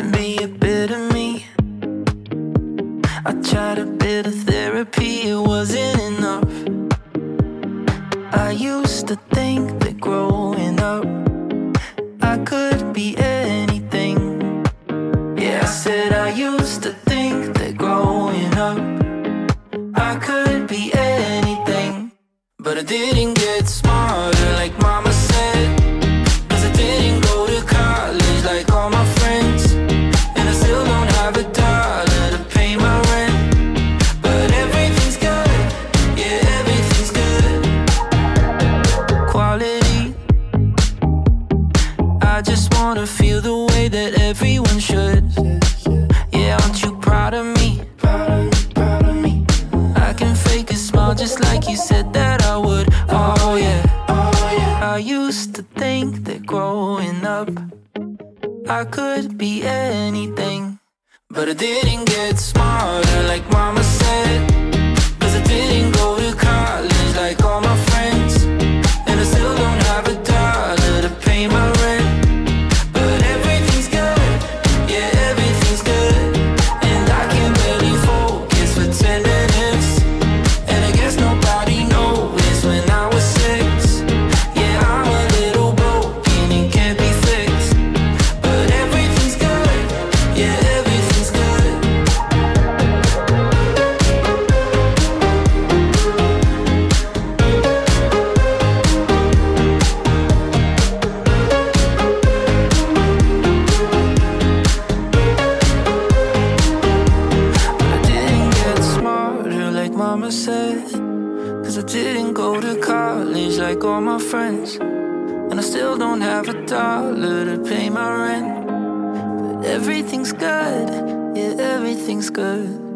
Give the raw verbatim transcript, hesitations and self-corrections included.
be a bit of me. I tried a bit of therapy, it wasn't enough. I used to think that growing up I could be anything. Yeah, I said I used to think that growing up I could be anything. But I didn't get smarter like mama said, 'cause I didn't go to college like all my friends. And I still don't have a dollar to pay my rent. But everything's good, yeah, everything's good. Quality, I just wanna feel the way that everyone should. Yeah, aren't you proud of me? Proud of me. I can fake a smile just like you said that I would. Oh yeah, oh yeah. I used to think that growing up I could be anything. But I didn't get smarter like mama said, 'cause I didn't go to college like all my friends. And I still don't have a dollar to pay my rent. But everything's good, yeah, everything's good. And I can barely focus for ten minutes. And I guess nobody noticed when I was six. Yeah, I'm a little broken, it can't be fixed. But everything's good, yeah, everything's good. But I didn't get smarter like mama said, 'cause I didn't go to college like all my friends. And I still don't have a dollar to pay my rent. But everything's good, yeah, everything's good.